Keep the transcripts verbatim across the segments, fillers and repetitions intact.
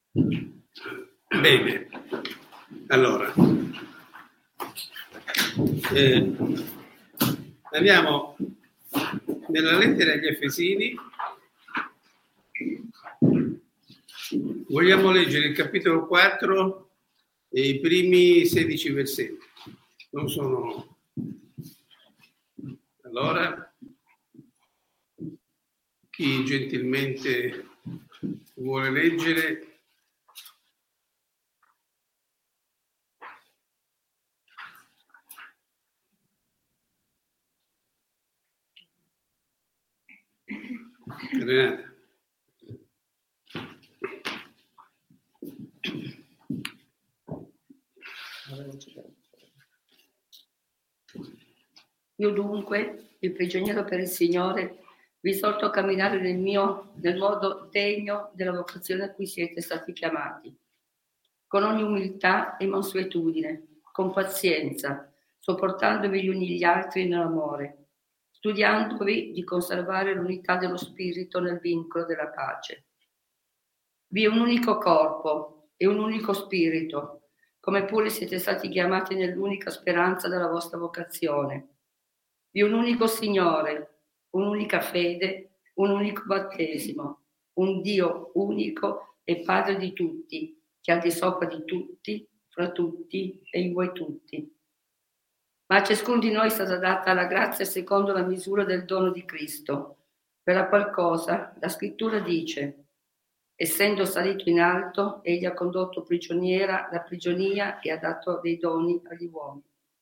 Bene, allora eh, andiamo nella lettera agli Efesini. Vogliamo leggere il capitolo quattro e i primi sedici versetti. Non sono... Allora, chi gentilmente vuole leggere... Renata. Io dunque, il prigioniero per il Signore, vi esorto a camminare nel mio, nel modo degno della vocazione a cui siete stati chiamati, con ogni umiltà e mansuetudine, con pazienza, sopportandovi gli uni gli altri nell'amore, studiandovi di conservare l'unità dello spirito nel vincolo della pace. Vi è un unico corpo e un unico spirito, come pure siete stati chiamati nell'unica speranza della vostra vocazione. Vi è un unico Signore, un'unica fede, un unico battesimo, un Dio unico e Padre di tutti, che è al di sopra di tutti, fra tutti e in voi tutti. Ma a ciascuno di noi è stata data la grazia secondo la misura del dono di Cristo, per la qual cosa la Scrittura dice: essendo salito in alto, egli ha condotto prigioniera la prigionia e ha dato dei doni agli uomini.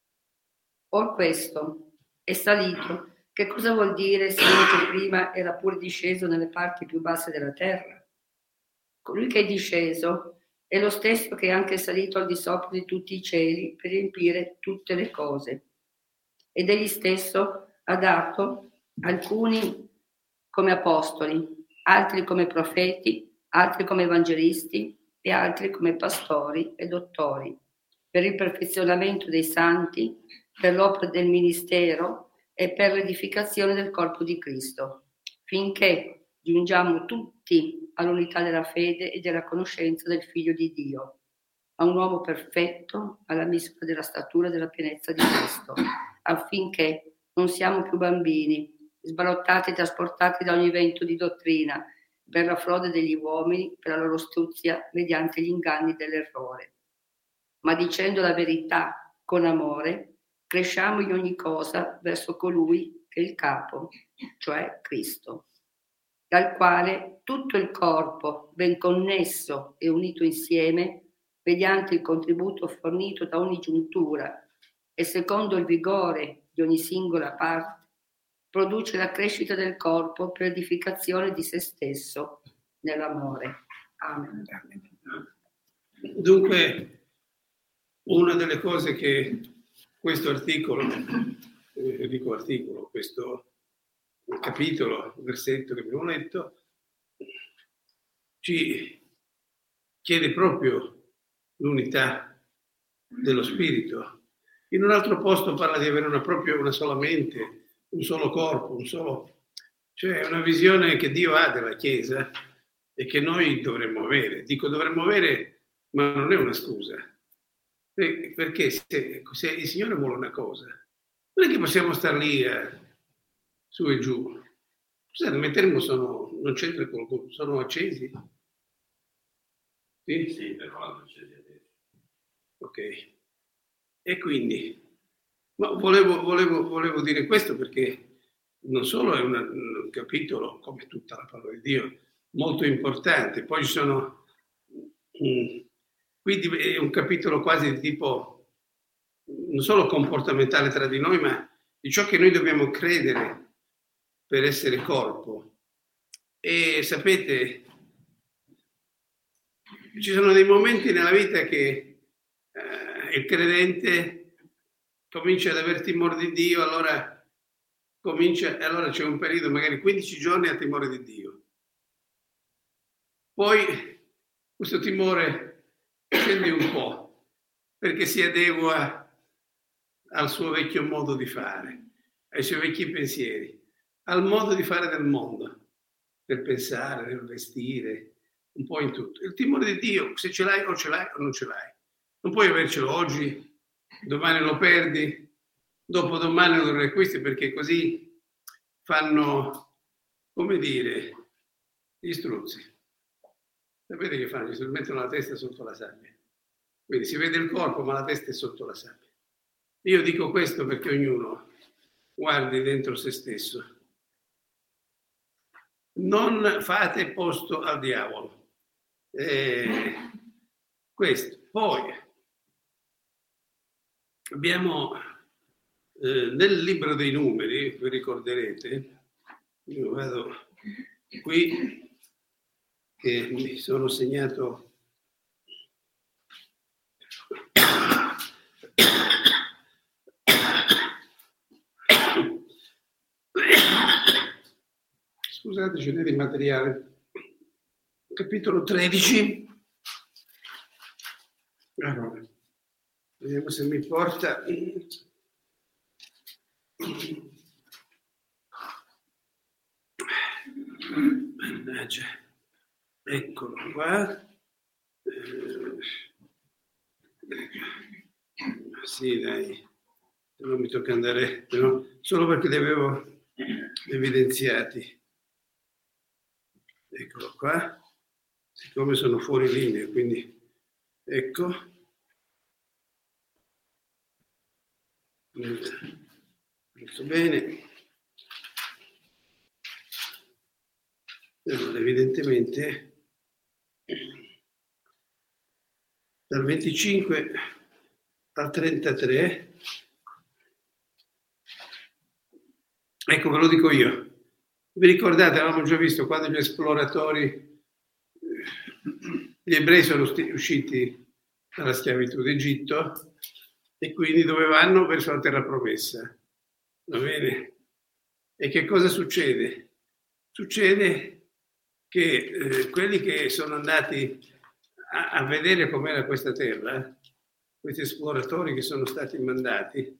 Or questo è salito. Che cosa vuol dire se che prima era pure disceso nelle parti più basse della terra? Colui che è disceso è lo stesso che è anche salito al di sopra di tutti i cieli per riempire tutte le cose. Ed egli stesso ha dato alcuni come apostoli, altri come profeti, altri come evangelisti e altri come pastori e dottori, per il perfezionamento dei santi, per l'opera del ministero e per l'edificazione del corpo di Cristo, finché giungiamo tutti all'unità della fede e della conoscenza del Figlio di Dio, a un uomo perfetto, alla misura della statura della pienezza di Cristo, affinché non siamo più bambini, sbalottati e trasportati da ogni vento di dottrina, per la frode degli uomini, per la loro astuzia, mediante gli inganni dell'errore. Ma dicendo la verità con amore, cresciamo in ogni cosa verso colui che è il capo, cioè Cristo, dal quale tutto il corpo, ben connesso e unito insieme, mediante il contributo fornito da ogni giuntura e secondo il vigore di ogni singola parte, produce la crescita del corpo per edificazione di se stesso nell'amore. Amen. Dunque, una delle cose che questo articolo, eh, dico articolo, questo capitolo, versetto che abbiamo letto, ci chiede proprio l'unità dello spirito. In un altro posto parla di avere una propria, una sola mente, un solo corpo, un solo, cioè una visione che Dio ha della Chiesa e che noi dovremmo avere. Dico dovremmo avere, ma non è una scusa. Perché se, se il Signore vuole una cosa, non è che possiamo stare lì eh, su e giù. Scusate, mentre sono, non c'entra qualcuno, sono accesi? Sì? Sì, però non accesi adesso. Ok. E quindi, ma volevo, volevo, volevo dire questo perché non solo è una, un capitolo, come tutta la parola di Dio, molto importante, poi ci sono... Um, Quindi è un capitolo quasi di tipo non solo comportamentale tra di noi, ma di ciò che noi dobbiamo credere per essere corpo. E sapete, ci sono dei momenti nella vita che eh, il credente comincia ad aver timore di Dio, allora comincia, allora c'è un periodo, magari quindici giorni a timore di Dio. Poi questo timore scende un po', perché si adegua al suo vecchio modo di fare, ai suoi vecchi pensieri, al modo di fare del mondo, nel pensare, nel vestire, un po' in tutto. Il timore di Dio, se ce l'hai o ce l'hai o non ce l'hai. Non puoi avercelo oggi, domani lo perdi, dopodomani lo riacquisti, perché così fanno, come dire, gli struzzi. Sapete che fanno? Si mettono la testa sotto la sabbia. Quindi si vede il corpo, ma la testa è sotto la sabbia. Io dico questo perché ognuno guardi dentro se stesso. Non fate posto al diavolo. Eh, questo. Poi abbiamo eh, nel libro dei numeri, vi ricorderete, io vado qui che mi sono segnato scusate, ce n'è di materiale, capitolo tredici. Allora, vediamo se mi porta. Mannaggia, eccolo qua. Eh, sì, dai, non mi tocca andare, no? Solo perché li avevo evidenziati. Eccolo qua, siccome sono fuori linea, quindi ecco. Molto bene. Allora, evidentemente dal venticinque al trentatré, ecco, ve lo dico io. Vi ricordate, avevamo già visto quando gli esploratori, gli ebrei sono usciti dalla schiavitù d'Egitto e quindi dove vanno? Verso la terra promessa. Va bene? E che cosa succede? Succede che eh, quelli che sono andati a, a vedere com'era questa terra, questi esploratori che sono stati mandati,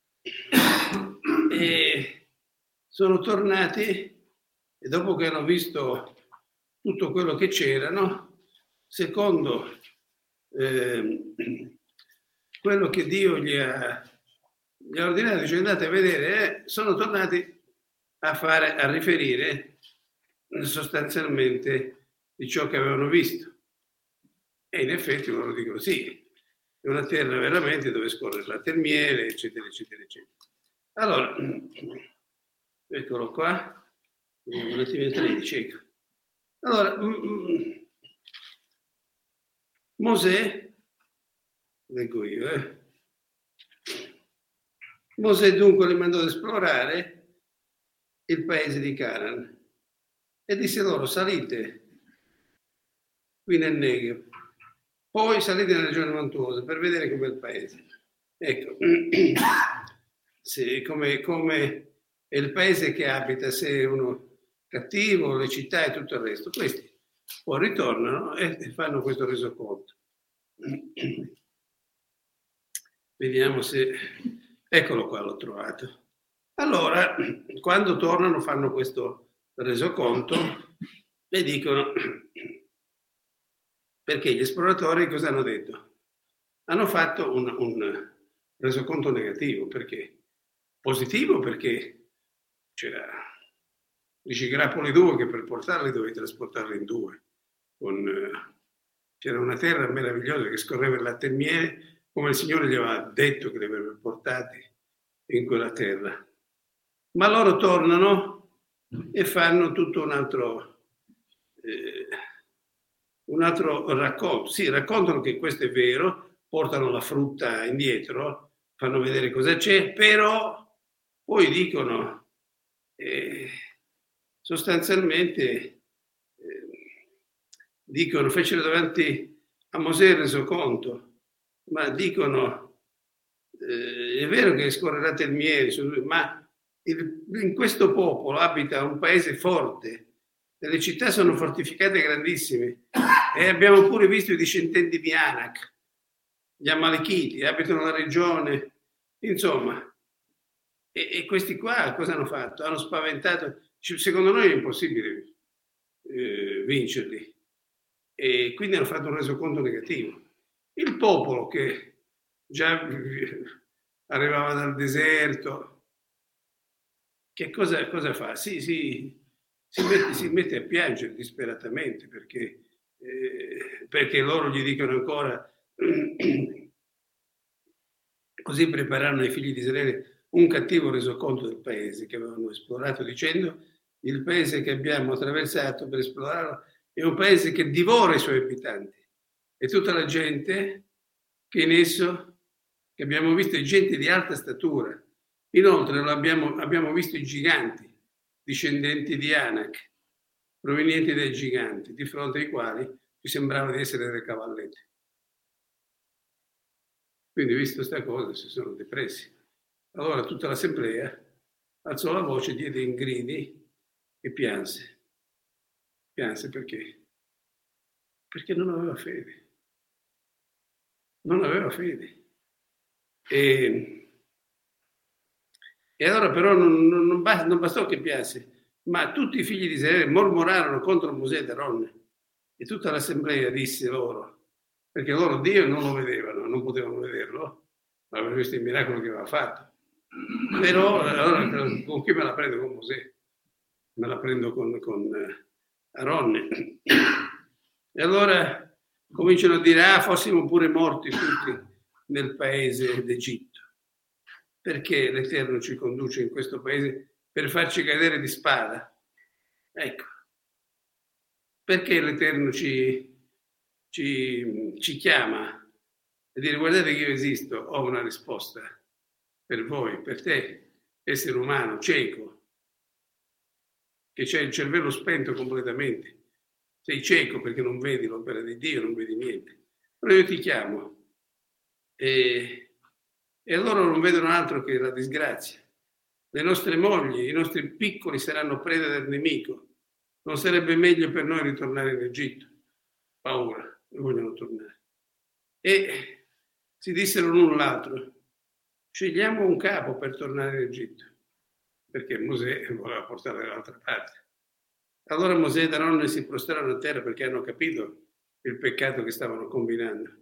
e sono tornati e dopo che hanno visto tutto quello che c'erano, secondo eh, quello che Dio gli ha, gli ha ordinato, cioè andate a vedere, eh, sono tornati a fare, a riferire sostanzialmente di ciò che avevano visto. E in effetti loro dicono sì, è una terra veramente dove scorre il latte e il miele, eccetera, eccetera, eccetera. Allora, eccolo qua. Vediamo un attimo il tredici, ecco. Allora, mm, Mosè, leggo io, eh. Mosè dunque li mandò ad esplorare il paese di Canaan e disse loro: salite qui nel Negev, poi salite nella regione montuosa per vedere com'è il paese. Ecco, se, come, come è il paese che abita, se è uno cattivo, le città e tutto il resto. Questi poi ritornano e fanno questo resoconto. Vediamo se... Eccolo qua, l'ho trovato. Allora, quando tornano fanno questo resoconto e dicono... Perché gli esploratori cosa hanno detto? Hanno fatto un, un resoconto negativo. Perché? Positivo perché c'era... Dici grappoli due che per portarli dovevi trasportarli in due. Con, eh, c'era una terra meravigliosa che scorreva il latte e il miele, come il Signore gli aveva detto che li avrebbe portati in quella terra. Ma loro tornano e fanno tutto un altro, eh, un altro racconto. Sì, raccontano che questo è vero, portano la frutta indietro, fanno vedere cosa c'è, però poi dicono... Eh, sostanzialmente eh, dicono, fecero davanti a Mosè il resoconto, ma dicono eh, è vero che scorrerate il miele, ma il, in questo popolo abita un paese forte, le città sono fortificate grandissime e abbiamo pure visto i discendenti di Anak, gli Amalechiti, abitano la regione, insomma, e, e questi qua cosa hanno fatto? Hanno spaventato. Secondo noi è impossibile eh, vincerli. e quindi hanno fatto un resoconto negativo. Il popolo che già arrivava dal deserto, che cosa, cosa fa? Sì, sì, si, mette, si mette a piangere disperatamente perché, eh, perché loro gli dicono ancora così prepararono ai figli di Israele un cattivo resoconto del paese che avevano esplorato, dicendo: il paese che abbiamo attraversato per esplorarlo è un paese che divora i suoi abitanti e tutta la gente che in esso, che abbiamo visto, è gente di alta statura. Inoltre abbiamo, abbiamo visto i giganti, discendenti di Anak, provenienti dai giganti, di fronte ai quali ci sembrava di essere delle cavallette. Quindi, visto questa cosa, si sono depressi. Allora tutta l'assemblea alzò la voce, diede in gridi e pianse. Pianse perché? Perché non aveva fede. Non aveva fede. E, e allora però non, non, non, bastò, non bastò che pianse, ma tutti i figli di Israele mormorarono contro Mosè ed Aronne. E tutta l'assemblea disse loro, perché loro Dio non lo vedevano, non potevano vederlo, ma avevano visto il miracolo che aveva fatto. Però allora con chi me la prendo? Con Mosè, me la prendo con, con Aronne. E allora cominciano a dire: ah, fossimo pure morti tutti nel paese d'Egitto, perché l'Eterno ci conduce in questo paese per farci cadere di spada? Ecco, perché l'Eterno ci, ci, ci chiama a dire: guardate che io esisto, ho una risposta per voi, per te, essere umano, cieco, che c'è il cervello spento completamente. Sei cieco perché non vedi l'opera di Dio, non vedi niente. Però io ti chiamo e, e loro non vedono altro che la disgrazia. Le nostre mogli, i nostri piccoli saranno preda del nemico. Non sarebbe meglio per noi ritornare in Egitto? Paura, non vogliono tornare. E si dissero l'un l'altro: scegliamo un capo per tornare in Egitto, perché Mosè voleva portare dall'altra parte. Allora Mosè ed Aronne si prostrarono a terra perché hanno capito il peccato che stavano combinando.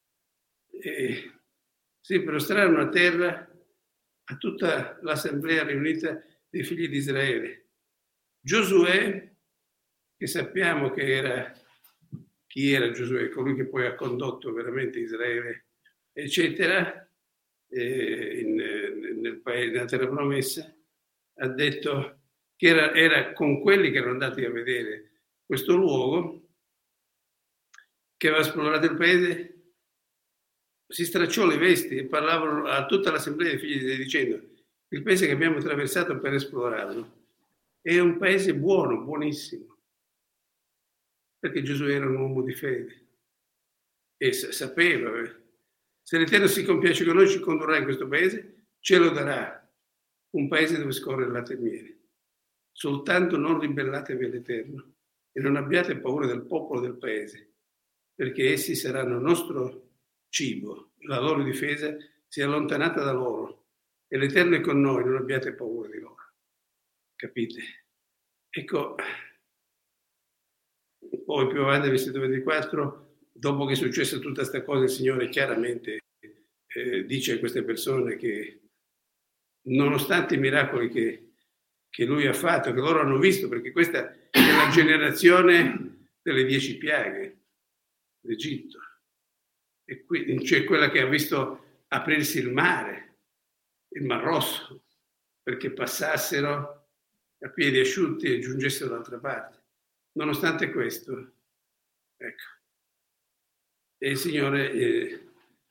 E si prostrarono a terra a tutta l'assemblea riunita dei figli di Israele. Giosuè, che sappiamo che era, chi era Giosuè, colui che poi ha condotto veramente Israele, eccetera, eh, in, nel paese, nella terra promessa, ha detto che era, era con quelli che erano andati a vedere questo luogo, che aveva esplorato il paese, si stracciò le vesti e parlavano a tutta l'assemblea dei figli di Israele dicendo: il paese che abbiamo attraversato per esplorarlo è un paese buono, buonissimo, perché Gesù era un uomo di fede e sapeva, se l'Eterno si compiace con noi, ci condurrà in questo paese, ce lo darà, un paese dove scorre il latte e miele. Soltanto non ribellatevi all'Eterno e non abbiate paura del popolo del paese, perché essi saranno nostro cibo, la loro difesa si è allontanata da loro e l'Eterno è con noi, non abbiate paura di loro. Capite? Ecco, poi più avanti, versetto ventiquattro, dopo che è successa tutta questa cosa, il Signore chiaramente eh, dice a queste persone che nonostante i miracoli che, che Lui ha fatto, che loro hanno visto, perché questa è la generazione delle dieci piaghe d'Egitto, e quindi c'è quella che ha visto aprirsi il mare, il Mar Rosso, perché passassero a piedi asciutti e giungessero dall'altra parte. Nonostante questo, ecco, e il Signore eh,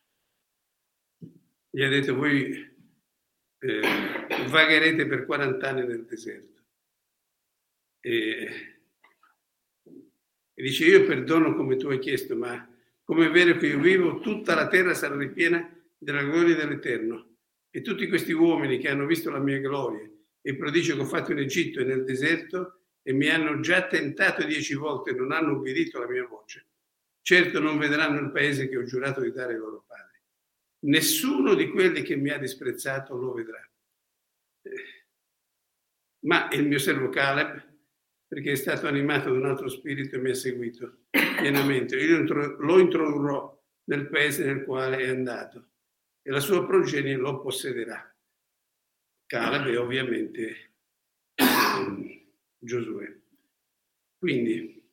gli ha detto: voi eh, vagherete per quaranta anni nel deserto. E, e dice: io perdono come tu hai chiesto, ma come è vero che io vivo, tutta la terra sarà ripiena della gloria dell'Eterno. E tutti questi uomini che hanno visto la mia gloria e il prodigio che ho fatto in Egitto e nel deserto e mi hanno già tentato dieci volte e non hanno ubbidito alla mia voce, certo non vedranno il paese che ho giurato di dare ai loro padri. Nessuno di quelli che mi ha disprezzato lo vedrà. Ma il mio servo Caleb perché è stato animato da un altro spirito e mi ha seguito pienamente. Io lo introdurrò nel paese nel quale è andato e la sua progenie lo possederà. Caleb e ovviamente eh, Giosuè. Quindi,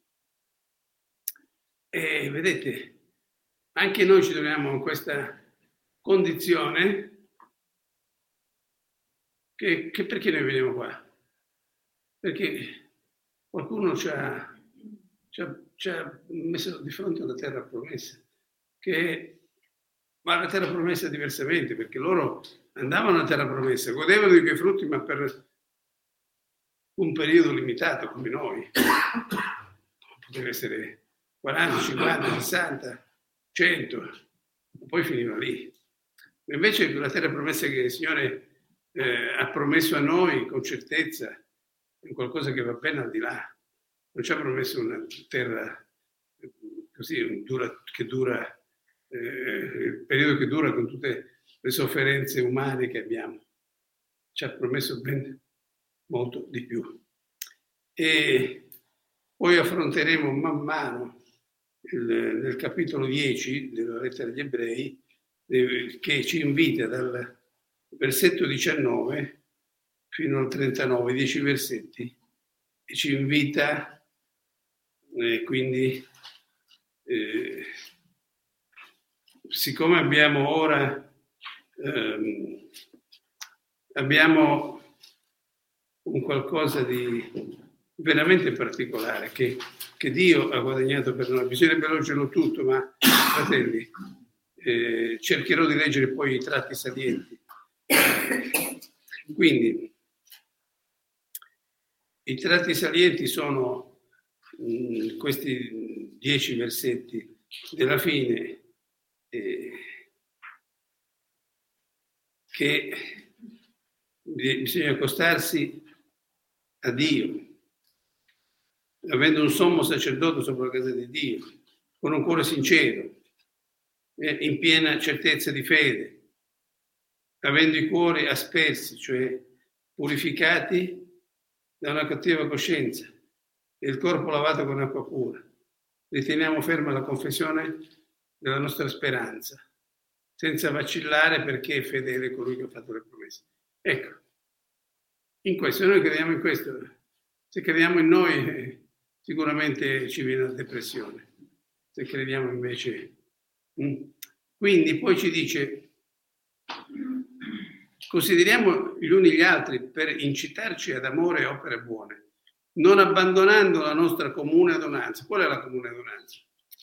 eh, vedete, anche noi ci troviamo in questa condizione che, che perché noi veniamo qua? Perché qualcuno ci ha, ci, ha, ci ha messo di fronte alla terra promessa, che ma la terra promessa diversamente, perché loro andavano alla terra promessa, godevano di quei frutti, ma per un periodo limitato come noi. Poteva essere quaranta, cinquanta, sessanta, cento, poi finiva lì. Invece la terra promessa che il Signore eh, ha promesso a noi con certezza è qualcosa che va ben al di là. Non ci ha promesso una terra così dura, che dura eh, il periodo che dura con tutte le sofferenze umane che abbiamo. Ci ha promesso ben molto di più. E poi affronteremo man mano il, nel capitolo dieci della lettera agli Ebrei, eh, che ci invita dal versetto diciannove fino al trentanove, dieci versetti, e ci invita eh, quindi eh, siccome abbiamo ora ehm, abbiamo un qualcosa di veramente particolare che, che Dio ha guadagnato per noi. Bisognerebbe leggerlo tutto, ma fratelli, eh, cercherò di leggere poi i tratti salienti. Quindi i tratti salienti sono mh, questi dieci versetti della fine, eh, che bisogna accostarsi a Dio, avendo un sommo sacerdote sopra la casa di Dio, con un cuore sincero, eh, in piena certezza di fede, avendo i cuori aspersi, cioè purificati da una cattiva coscienza e il corpo lavato con acqua pura. Riteniamo ferma la confessione della nostra speranza, senza vacillare, perché è fedele colui che ha fatto le promesse. Ecco, in questo, noi crediamo in questo. Se crediamo in noi, eh, sicuramente ci viene la depressione. Se crediamo invece... Mm. Quindi poi ci dice, consideriamo gli uni gli altri per incitarci ad amore e opere buone, non abbandonando la nostra comune adonanza. Qual è la comune adonanza?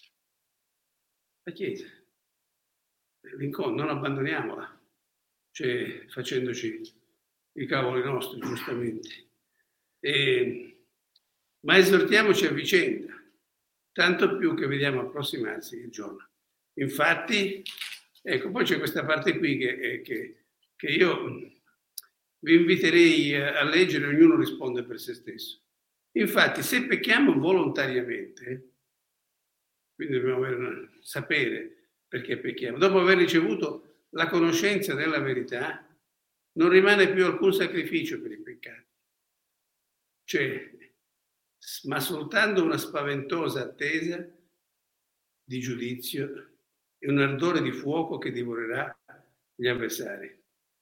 La Chiesa. L'incontro, non abbandoniamola, cioè facendoci i cavoli nostri, giustamente. E, ma esortiamoci a vicenda, tanto più che vediamo approssimarsi il giorno. Infatti, ecco, poi c'è questa parte qui che, che, che io vi inviterei a leggere, ognuno risponde per se stesso. Infatti, se pecchiamo volontariamente, quindi dobbiamo avere, sapere perché pecchiamo, dopo aver ricevuto la conoscenza della verità, non rimane più alcun sacrificio per i peccati. Cioè, ma soltanto una spaventosa attesa di giudizio e un ardore di fuoco che divorerà gli avversari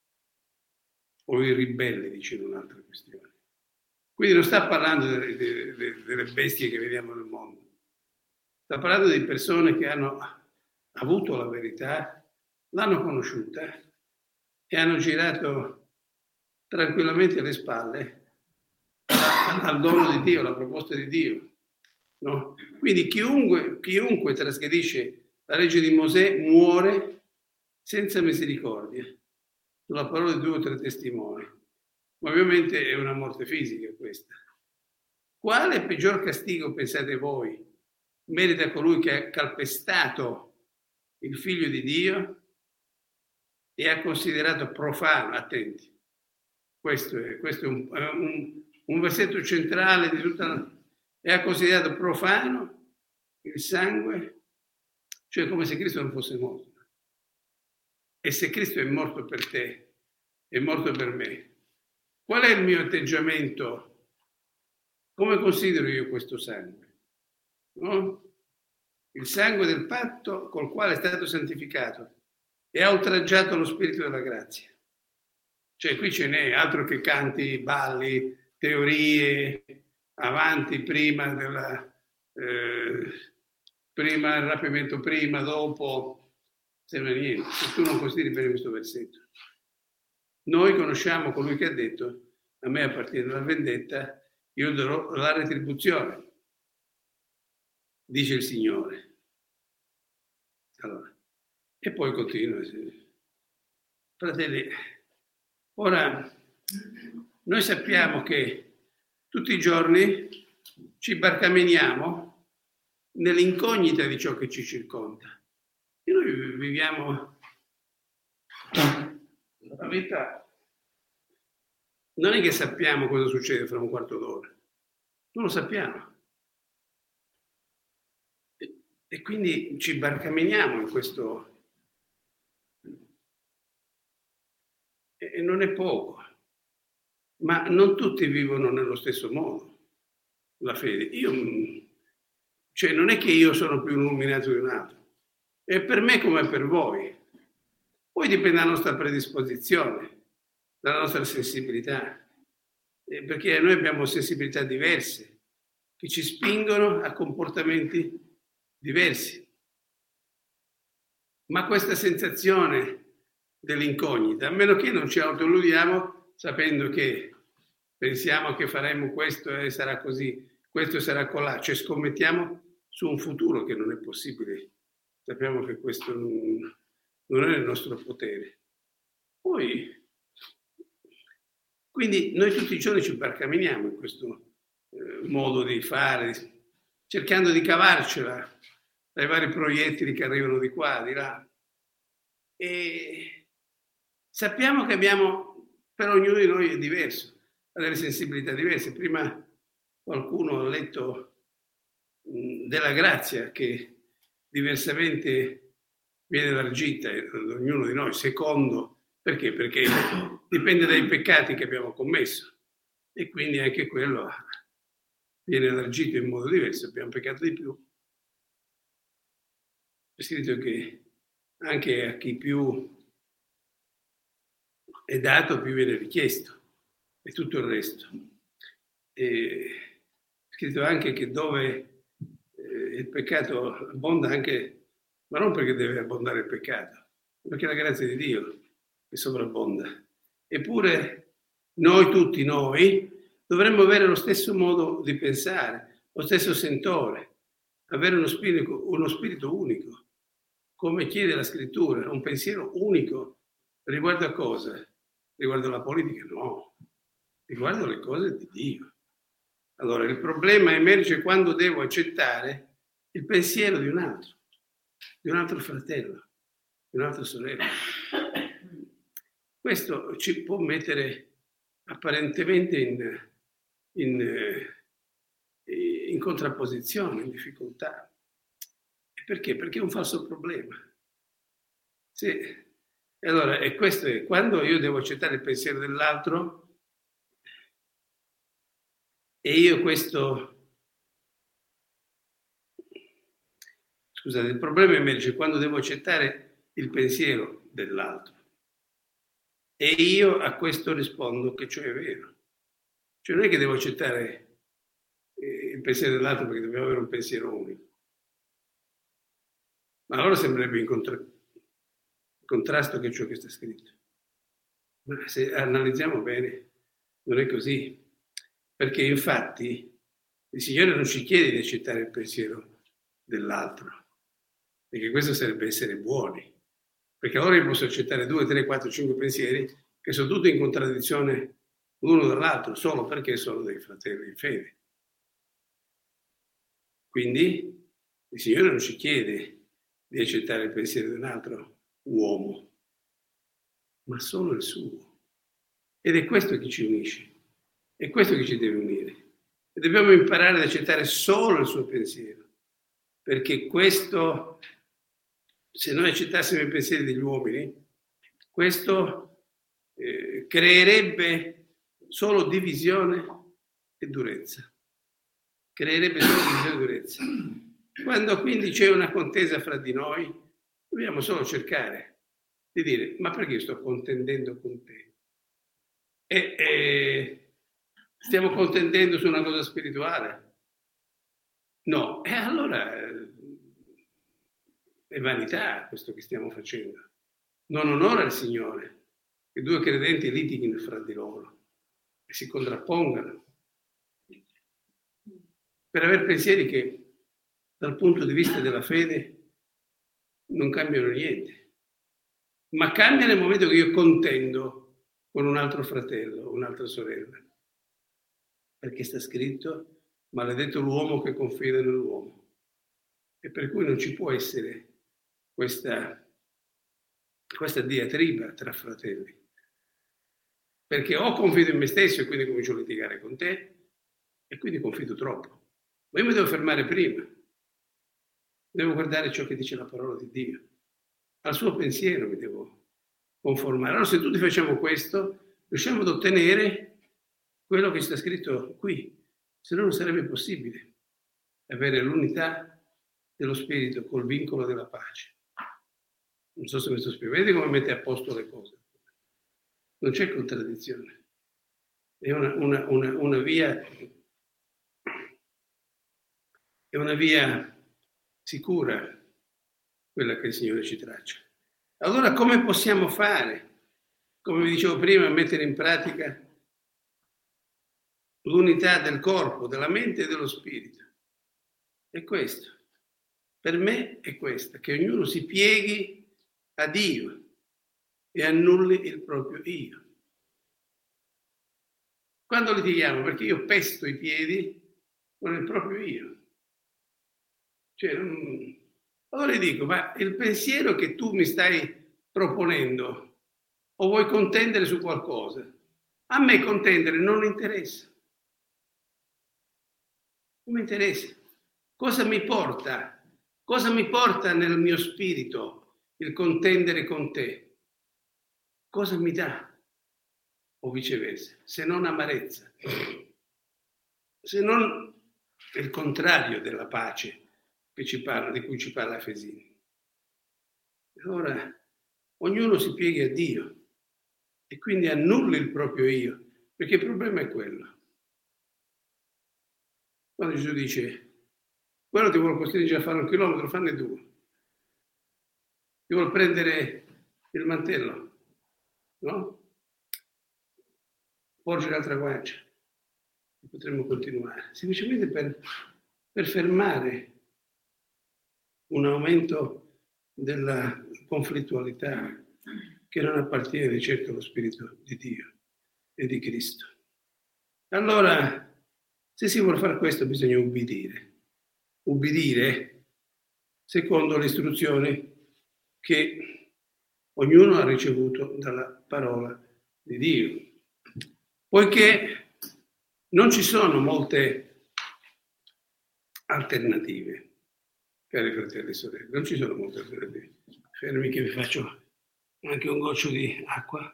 o i ribelli, dice in un'altra questione. Quindi non sta parlando delle, delle, delle bestie che vediamo nel mondo, sta parlando di persone che hanno avuto la verità, l'hanno conosciuta e hanno girato tranquillamente le spalle al dono di Dio, alla proposta di Dio. No? Quindi chiunque, chiunque trasgredisce la legge di Mosè muore senza misericordia, sulla parola di due o tre testimoni. Ma ovviamente è una morte fisica questa. Quale peggior castigo, pensate voi, merita colui che ha calpestato il figlio di Dio e ha considerato profano? Attenti, questo è, questo è un, un, un versetto centrale di tutta la... e ha considerato profano il sangue, cioè come se Cristo non fosse morto. E se Cristo è morto per te, è morto per me, qual è il mio atteggiamento Come considero io questo sangue? No? Il sangue del patto col quale è stato santificato e ha oltraggiato lo spirito della grazia. Cioè qui ce n'è altro che canti, balli, teorie, avanti, prima della eh, prima il rapimento, prima, dopo, sembra niente. Se tu non consideri bene questo versetto. Noi conosciamo colui che ha detto: a me appartiene la vendetta, io darò la retribuzione, dice il Signore. Allora, e poi continua. Fratelli, ora noi sappiamo che tutti i giorni ci barcameniamo nell'incognita di ciò che ci circonda. E noi viviamo la vita. Non è che sappiamo cosa succede fra un quarto d'ora, non lo sappiamo. E, e quindi ci barcameniamo in questo. E, e non è poco, ma non tutti vivono nello stesso modo la fede. Io, cioè, non è che io sono più illuminato di un altro, è per me come per voi. Poi dipende dalla nostra predisposizione, dalla nostra sensibilità, eh, perché noi abbiamo sensibilità diverse che ci spingono a comportamenti diversi. Ma questa sensazione dell'incognita, a meno che non ci autoilludiamo sapendo che pensiamo che faremo questo e sarà così, questo sarà colà, cioè scommettiamo su un futuro che non è possibile. Sappiamo che questo non, non è nel nostro potere. Poi, quindi noi tutti i giorni ci barcameniamo in questo eh, modo di fare, cercando di cavarcela dai vari proiettili che arrivano di qua, di là. E sappiamo che abbiamo, per ognuno di noi è diverso, ha delle sensibilità diverse. Prima qualcuno ha letto mh, della grazia che diversamente viene elargita ad ognuno di noi, secondo, perché? Perché dipende dai peccati che abbiamo commesso e quindi anche quello viene elargito in modo diverso, abbiamo peccato di più. È scritto che anche a chi più è dato, più viene richiesto, e tutto il resto. È scritto anche che dove eh, il peccato abbonda anche, ma non perché deve abbondare il peccato, ma perché è la grazia di Dio che sovrabbonda. Eppure noi, tutti noi, dovremmo avere lo stesso modo di pensare, lo stesso sentore, avere uno spirito, uno spirito unico, come chiede la scrittura, un pensiero unico riguardo a cosa? Riguardo alla politica? No, riguardo alle cose di Dio. Allora, il problema emerge quando devo accettare il pensiero di un altro, di un altro fratello, di un'altra sorella. Questo ci può mettere apparentemente in, in, in contrapposizione, in difficoltà. Perché? Perché è un falso problema. Sì. E allora, e questo è quando io devo accettare il pensiero dell'altro e io questo... Scusate, il problema emerge quando devo accettare il pensiero dell'altro e io a questo rispondo che ciò è vero. Cioè non è che devo accettare il pensiero dell'altro perché dobbiamo avere un pensiero unico. Ma allora sembrerebbe in contra- contrasto che ciò che sta scritto. Ma se analizziamo bene, non è così. Perché infatti il Signore non ci chiede di accettare il pensiero dell'altro, perché questo sarebbe essere buoni. Perché allora io posso accettare due, tre, quattro, cinque pensieri che sono tutti in contraddizione l'uno dall'altro, solo perché sono dei fratelli di fede. Quindi il Signore non ci chiede di accettare il pensiero di un altro uomo, ma solo il suo. Ed è questo che ci unisce, è questo che ci deve unire. E dobbiamo imparare ad accettare solo il suo pensiero, perché questo, se noi accettassimo i pensieri degli uomini, questo eh, creerebbe solo divisione e durezza. creerebbe solo divisione e durezza. Quando quindi c'è una contesa fra di noi, dobbiamo solo cercare di dire: ma perché io sto contendendo con te? E, e stiamo contendendo su una cosa spirituale? No, e allora è vanità questo che stiamo facendo. Non onora il Signore che due credenti litighino fra di loro e si contrappongano per aver pensieri che dal punto di vista della fede non cambiano niente, ma cambia nel momento che io contendo con un altro fratello, un'altra sorella, perché sta scritto: maledetto l'uomo che confida nell'uomo. E per cui non ci può essere questa, questa diatriba tra fratelli, perché o confido in me stesso e quindi comincio a litigare con te e quindi confido troppo, ma io mi devo fermare prima, devo guardare ciò che dice la parola di Dio, al suo pensiero mi devo conformare. Allora se tutti facciamo questo riusciamo ad ottenere quello che sta scritto qui, se no non sarebbe possibile avere l'unità dello spirito col vincolo della pace. Non so se mi sto spiegando, vedete come mette a posto le cose. Non c'è contraddizione, è una, una, una, una via è una via sicura quella che il Signore ci traccia. Allora come possiamo fare, come vi dicevo prima, mettere in pratica l'unità del corpo, della mente e dello spirito? È questo. Per me è questa, che ognuno si pieghi a Dio e annulli il proprio io. Quando litighiamo? Perché io pesto i piedi con il proprio io. Cioè, non... Allora dico, ma il pensiero che tu mi stai proponendo, o vuoi contendere su qualcosa? A me contendere non interessa. Non mi interessa. Cosa mi porta? Cosa mi porta nel mio spirito il contendere con te? Cosa mi dà? O viceversa, se non amarezza, se non il contrario della pace che ci parla, di cui ci parla Efesini. Allora, ognuno si pieghi a Dio e quindi annulli il proprio io, perché il problema è quello. Quando Gesù dice: quello ti vuole costringere a fare un chilometro, fanne due. Ti vuole prendere il mantello, no? Porge l'altra guancia. Potremmo continuare. Semplicemente per, per fermare un aumento della conflittualità che non appartiene di certo allo Spirito di Dio e di Cristo. Allora, se si vuole fare questo bisogna ubbidire. Ubbidire secondo le istruzioni che ognuno ha ricevuto dalla parola di Dio. Poiché non ci sono molte alternative, cari fratelli e sorelle, non ci sono molte alternative. Fermi che vi faccio anche un goccio di acqua.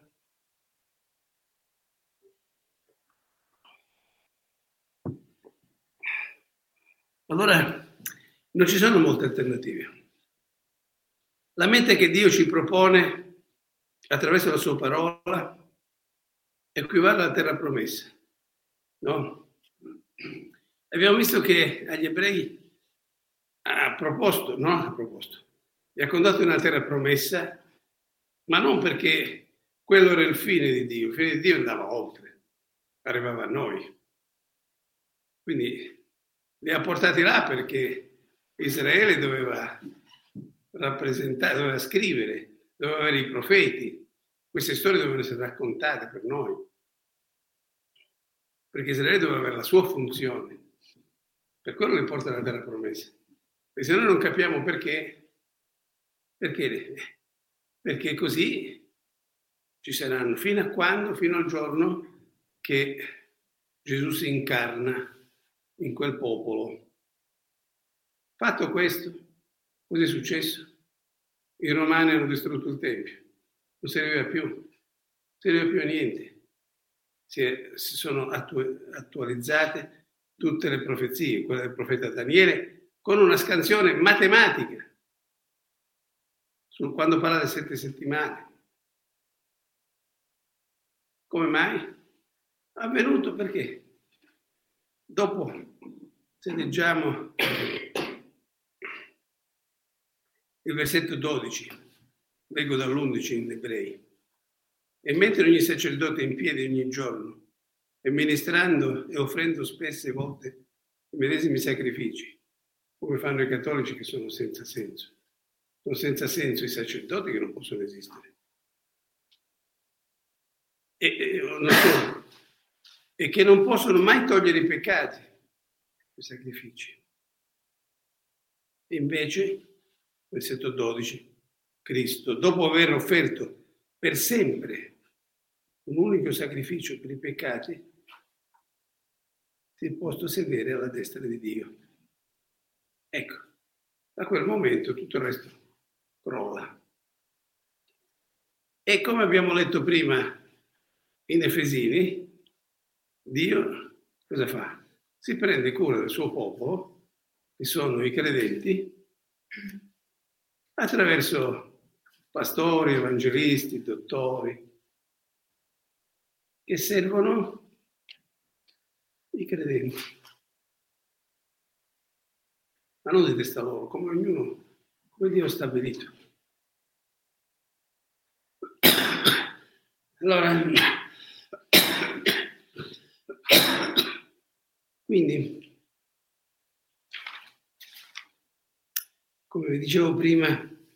Allora, non ci sono molte alternative. La mente che Dio ci propone attraverso la sua parola equivale alla terra promessa, no? Abbiamo visto che agli ebrei ha proposto, no? Ha proposto, li ha condotti in una terra promessa, ma non perché quello era il fine di Dio, il fine di Dio andava oltre, arrivava a noi. Quindi li ha portati là perché Israele doveva rappresentare, doveva scrivere, doveva avere i profeti. Queste storie dovevano essere raccontate per noi, perché Israele doveva avere la sua funzione. Per quello li porta alla terra promessa. E se noi non capiamo perché, perché, perché così ci saranno fino a quando, fino al giorno che Gesù si incarna in quel popolo. Fatto questo, cosa è successo? I romani hanno distrutto il Tempio, non serviva più, non serviva più a niente. Si, è, si sono attu- attualizzate tutte le profezie, quella del profeta Daniele, con una scansione matematica, sul quando parla delle sette settimane. Come mai? È avvenuto perché dopo, se leggiamo il versetto dodici, leggo dall'undici in Ebrei, e mentre ogni sacerdote è in piedi ogni giorno, e ministrando e offrendo spesse volte i medesimi sacrifici, come fanno i cattolici che sono senza senso. Sono senza senso i sacerdoti che non possono esistere. E, e, non sono, e che non possono mai togliere i peccati, i sacrifici. E invece, versetto dodici, Cristo, dopo aver offerto per sempre un unico sacrificio per i peccati, si è posto a sedere alla destra di Dio. Ecco, da quel momento tutto il resto crolla. E come abbiamo letto prima in Efesini, Dio cosa fa? Si prende cura del suo popolo, che sono i credenti, attraverso pastori, evangelisti, dottori, che servono i credenti, ma non di testa loro, come ognuno, come Dio ha stabilito. Allora, quindi, come vi dicevo prima,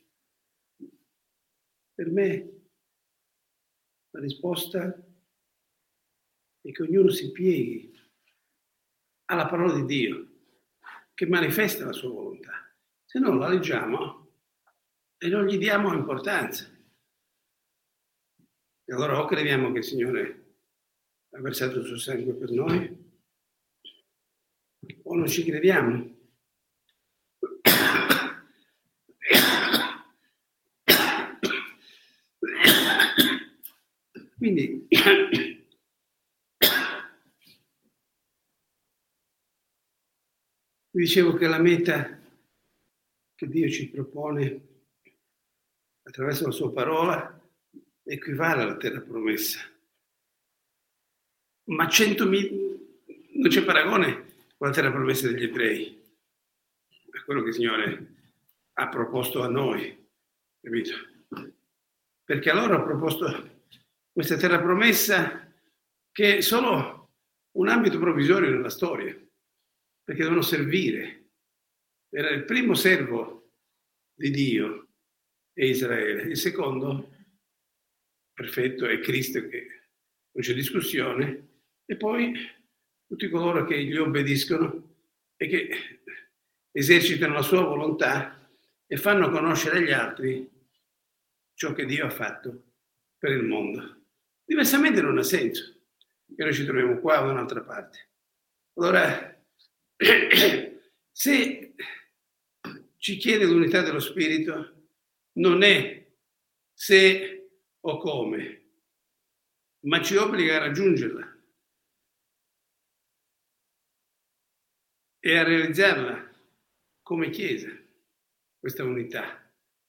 per me la risposta è che ognuno si pieghi alla parola di Dio, che manifesta la sua volontà. Se no la leggiamo e non gli diamo importanza. E allora o crediamo che il Signore ha versato il suo sangue per noi, o non ci crediamo. Quindi vi dicevo che la meta che Dio ci propone attraverso la sua parola equivale alla terra promessa. Ma centomila, non c'è paragone con la terra promessa degli ebrei. È quello che il Signore ha proposto a noi, capito? Perché allora ha proposto questa terra promessa che è solo un ambito provvisorio nella storia, perché devono servire. Era il primo servo di Dio è Israele, il secondo perfetto è Cristo, che non c'è discussione, e poi tutti coloro che gli obbediscono e che esercitano la sua volontà e fanno conoscere agli altri ciò che Dio ha fatto per il mondo. Diversamente non ha senso che noi ci troviamo qua o da un'altra parte. Allora, se ci chiede l'unità dello Spirito, non è se o come, ma ci obbliga a raggiungerla e a realizzarla come Chiesa, questa unità.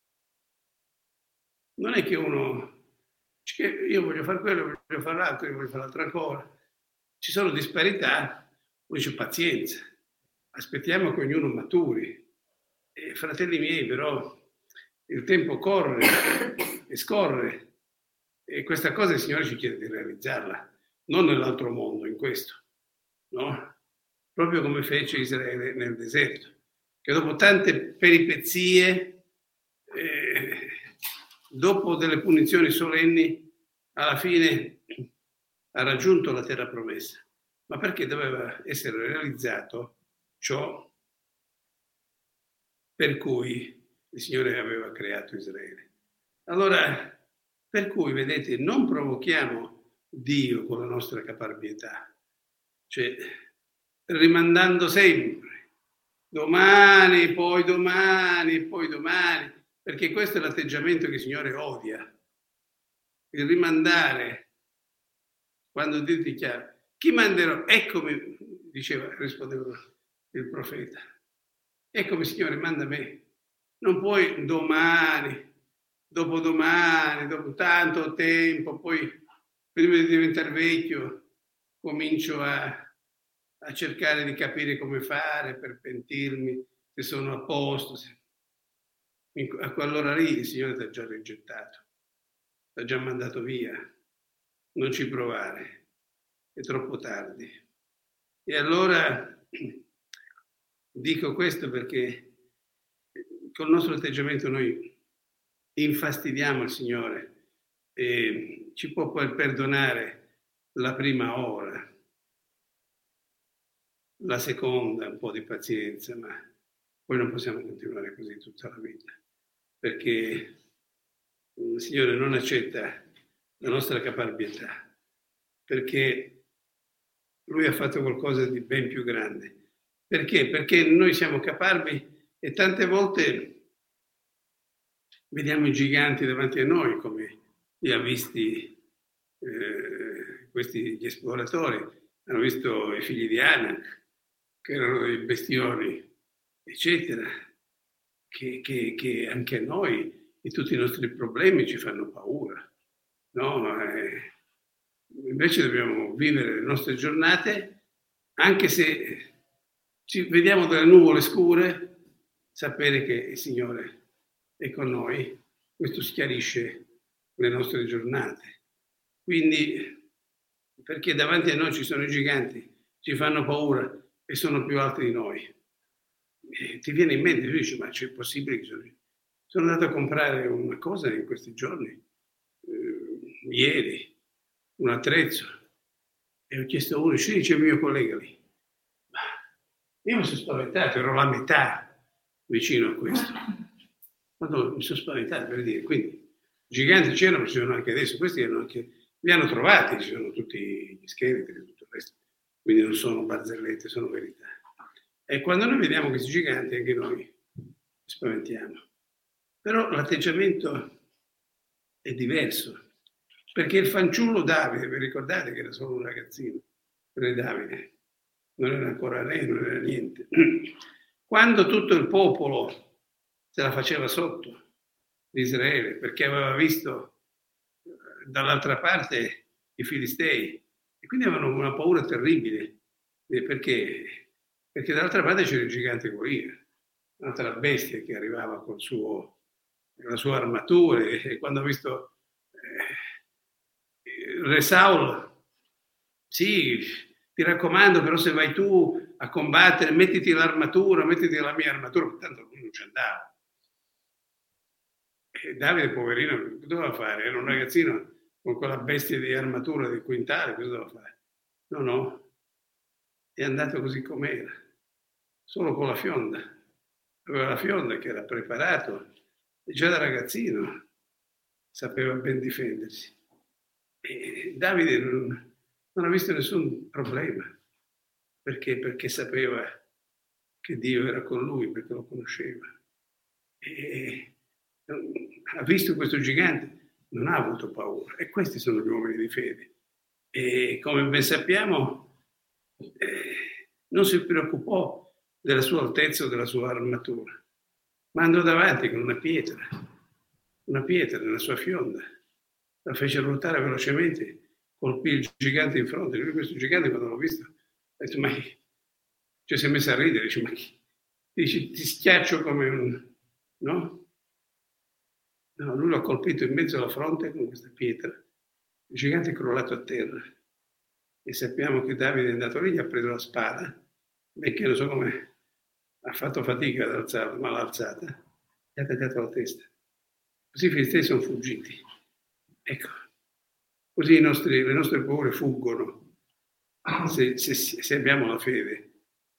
Non è che uno dice che io voglio fare quello, voglio fare l'altro, io voglio fare l'altro ancora. Ci sono disparità, uno dice pazienza, aspettiamo che ognuno maturi. E, fratelli miei, però il tempo corre e scorre e questa cosa il Signore ci chiede di realizzarla, non nell'altro mondo, in questo, no? Proprio come fece Israele nel deserto, che dopo tante peripezie, eh, dopo delle punizioni solenni, alla fine ha raggiunto la terra promessa. Ma perché doveva essere realizzato ciò per cui il Signore aveva creato Israele. Allora, per cui, vedete, non provochiamo Dio con la nostra caparbietà, cioè rimandando sempre, domani, poi domani, poi domani, perché questo è l'atteggiamento che il Signore odia, il rimandare. Quando Dio dichiara, chi manderò? Eccomi, diceva, rispondeva il profeta. Eccomi, Signore, manda me. Non puoi domani, dopodomani, dopo tanto tempo, poi prima di diventare vecchio comincio a, a cercare di capire come fare per pentirmi, se sono a posto. Se... A quell'ora lì il Signore ti ha già rigettato, ti ha già mandato via. Non ci provare, è troppo tardi. E allora dico questo perché col nostro atteggiamento noi infastidiamo il Signore e ci può poi perdonare la prima ora, la seconda un po' di pazienza, ma poi non possiamo continuare così tutta la vita, perché il Signore non accetta la nostra caparbietà, perché Lui ha fatto qualcosa di ben più grande. Perché? Perché noi siamo caparbi e tante volte vediamo i giganti davanti a noi, come li ha visti eh, questi gli esploratori, hanno visto i figli di Anak, che erano dei bestioni, eccetera, che, che, che anche a noi e tutti i nostri problemi ci fanno paura. No? Eh, invece dobbiamo vivere le nostre giornate, anche se ci vediamo delle nuvole scure, sapere che il Signore è con noi, questo schiarisce le nostre giornate. Quindi, perché davanti a noi ci sono i giganti, ci fanno paura e sono più alti di noi. E ti viene in mente, tu dici, ma c'è possibile che sono... Sono andato a comprare una cosa in questi giorni, eh, ieri, un attrezzo, e ho chiesto a uno, sì, dice il mio collega lì. Ma io mi sono spaventato, ero la metà vicino a questo. Quando mi sono spaventato, per dire, quindi giganti c'erano, ci sono anche adesso, questi erano anche, li hanno trovati, ci sono tutti gli scheletri e tutto il resto, quindi non sono barzellette, sono verità. E quando noi vediamo questi giganti, anche noi ci spaventiamo. Però l'atteggiamento è diverso, perché il fanciullo Davide, vi ricordate che era solo un ragazzino, re Davide, non era ancora re, non era niente. Quando tutto il popolo se la faceva sotto di Israele, perché aveva visto dall'altra parte i Filistei, e quindi avevano una paura terribile, perché, perché dall'altra parte c'era il gigante Golia, un'altra bestia che arrivava con suo la sua armatura, e quando ho visto eh, Re Saul, sì, ti raccomando, però se vai tu a combattere, mettiti l'armatura, mettiti la mia armatura, tanto lui non ci andava. E Davide, poverino, cosa doveva fare? Era un ragazzino con quella bestia di armatura di quintale, cosa doveva fare? No, no, è andato così com'era, solo con la fionda. Aveva la fionda che era preparato, e già da ragazzino sapeva ben difendersi. E Davide non, non ha visto nessun problema, perché? Perché sapeva che Dio era con lui, perché lo conosceva. E ha visto questo gigante, non ha avuto paura. E questi sono gli uomini di fede. E come ben sappiamo, eh, non si preoccupò della sua altezza o della sua armatura, ma andò davanti con una pietra, una pietra nella sua fionda, la fece ruotare velocemente, colpì il gigante in fronte. Lui, questo gigante, quando l'ho visto, ha detto, ma chi? Cioè si è messo a ridere, dice, ma chi? Dice, ti schiaccio come un... no? No, lui l'ha colpito in mezzo alla fronte con questa pietra. Il gigante è crollato a terra. E sappiamo che Davide è andato lì, gli ha preso la spada, perché non so come... ha fatto fatica ad alzarla, ma l'ha alzata, gli ha tagliato la testa. Così i filistei sono fuggiti. Ecco, così i nostri, le nostre paure fuggono se, se, se abbiamo la fede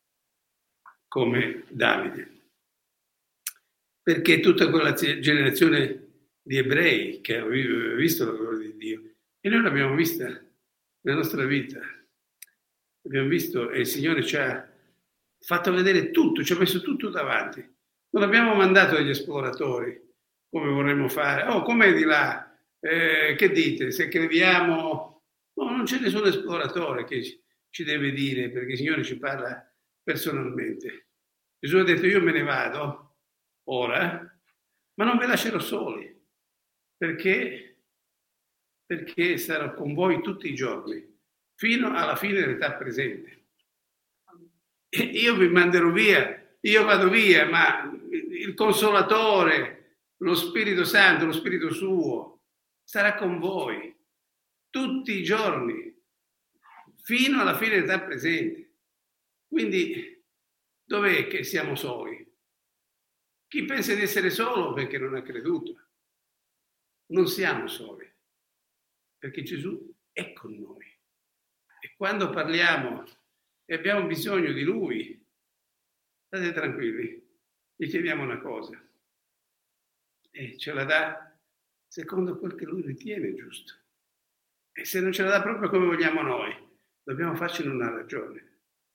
come Davide. Perché tutta quella generazione di ebrei che aveva visto la gloria di Dio, e noi l'abbiamo vista nella nostra vita, abbiamo visto e il Signore ci ha fatto vedere tutto, ci ha messo tutto davanti. Non abbiamo mandato degli esploratori come vorremmo fare. Oh, com'è di là? Eh, che dite? Se crediamo... No, non c'è nessun esploratore che ci deve dire, perché il Signore ci parla personalmente. Gesù ha detto: io me ne vado ora, ma non vi lascerò soli, perché, perché sarò con voi tutti i giorni, fino alla fine dell'età presente. E io vi manderò via, io vado via, ma il Consolatore, lo Spirito Santo, lo Spirito suo, sarà con voi tutti i giorni, fino alla fine dell'età presente. Quindi dov'è che siamo soli? Chi pensa di essere solo perché non ha creduto. Non siamo soli, perché Gesù è con noi. E quando parliamo e abbiamo bisogno di Lui, state tranquilli, gli chiediamo una cosa e ce la dà secondo quel che Lui ritiene giusto. E se non ce la dà proprio come vogliamo noi, dobbiamo farcene una ragione.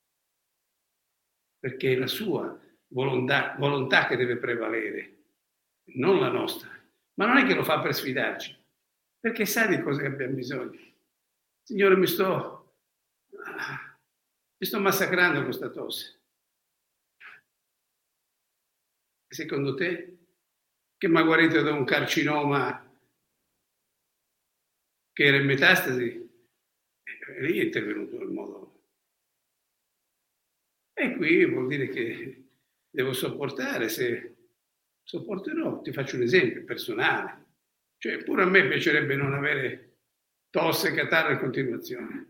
Perché è la sua volontà, volontà che deve prevalere, non la nostra. Ma non è che lo fa per sfidarci, perché sa di cosa abbiamo bisogno. Signore, mi sto, mi sto massacrando con questa tosse. E secondo te, che mi ha guarito da un carcinoma che era in metastasi, e lì è intervenuto in modo... E qui vuol dire che devo sopportare, se sopporterò, ti faccio un esempio personale. Cioè, pure a me piacerebbe non avere tosse e catarro in continuazione.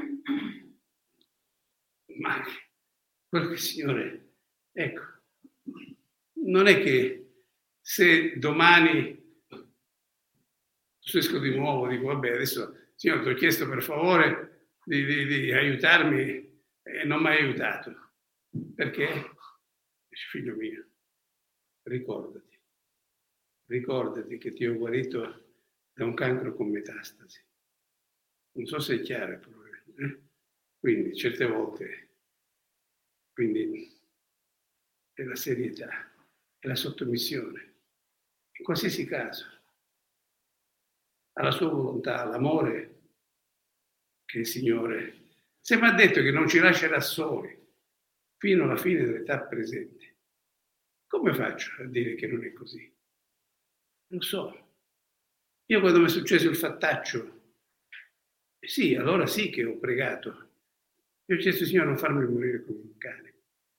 Ma quello che il Signore, ecco, non è che se domani esco di nuovo, dico vabbè adesso Signore ti ho chiesto per favore di, di, di aiutarmi e non mi hai aiutato. Perché? Figlio mio, ricordati, ricordati che ti ho guarito da un cancro con metastasi. Non so se è chiaro il problema. Eh? Quindi certe volte, quindi è la serietà, è la sottomissione. In qualsiasi caso, alla sua volontà, all'amore che il Signore, se mi ha detto che non ci lascerà soli fino alla fine dell'età presente, come faccio a dire che non è così? Lo so. Io quando mi è successo il fattaccio, sì, allora sì che ho pregato. Io ho chiesto, Signore, non farmi morire come un cane.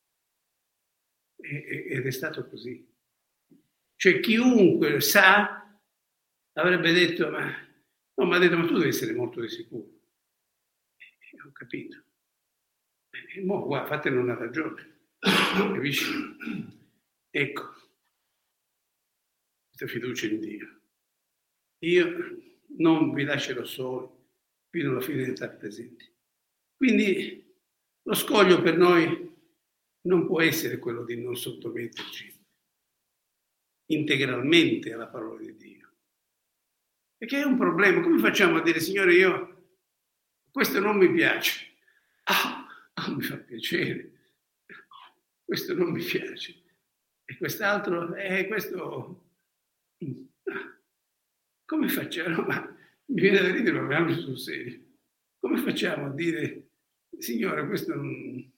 E, ed è stato così. Cioè chiunque sa avrebbe detto, ma no, mi ha detto, ma tu devi essere morto di sicuro. E ho capito. E mo, guarda, fatene una ragione. Capisci? Ecco, questa fiducia in Dio. Io non vi lascerò soli fino alla fine dell'età presente. Quindi lo scoglio per noi non può essere quello di non sottometterci integralmente alla parola di Dio. Perché è un problema. Come facciamo a dire, Signore, io questo non mi piace? Ah, ah mi fa piacere. Questo non mi piace. E quest'altro, eh, questo... Come facciamo? Ma mi viene da ridere, ma parliamoci sul serio. Come facciamo a dire, Signore, questo non...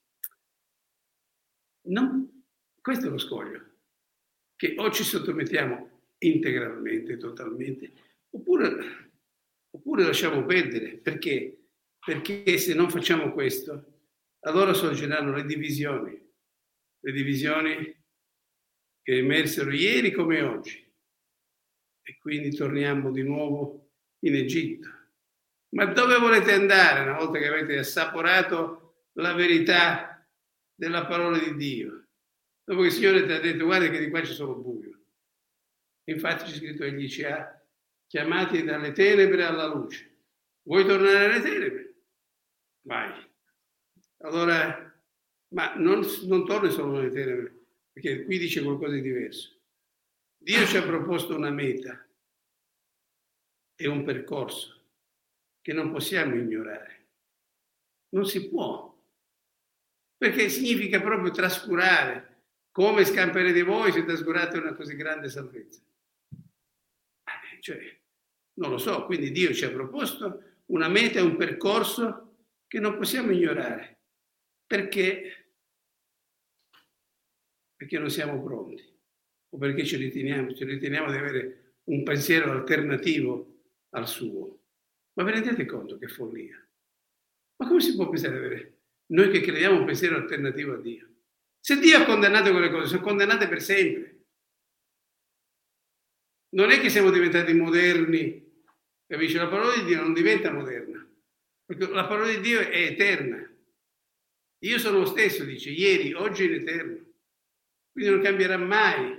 non... Questo è lo scoglio. Che o ci sottomettiamo integralmente, totalmente, oppure, oppure lasciamo perdere. Perché? Perché se non facciamo questo, allora sorgeranno le divisioni. Le divisioni che emersero ieri come oggi. E quindi torniamo di nuovo in Egitto. Ma dove volete andare una volta che avete assaporato la verità della parola di Dio? Dopo che il Signore ti ha detto, guarda che di qua c'è solo buio. Infatti c'è scritto, egli ci ha chiamati dalle tenebre alla luce. Vuoi tornare alle tenebre? Vai. Allora, ma non, non torni solo alle tenebre, perché qui dice qualcosa di diverso. Dio ci ha proposto una meta e un percorso che non possiamo ignorare. Non si può, perché significa proprio trascurare. Come scamperete voi se trascurate una così grande salvezza? Cioè, non lo so, quindi Dio ci ha proposto una meta e un percorso che non possiamo ignorare. Perché? Perché non siamo pronti, o perché ci riteniamo, ci riteniamo di avere un pensiero alternativo al suo. Ma vi rendete conto che follia? Ma come si può pensare di avere noi che crediamo un pensiero alternativo a Dio? Se Dio ha condannato quelle cose, sono condannate per sempre. Non è che siamo diventati moderni, capisci? La parola di Dio non diventa moderna, perché la parola di Dio è eterna. Io sono lo stesso, dice, ieri, oggi e in eterno. Quindi non cambierà mai.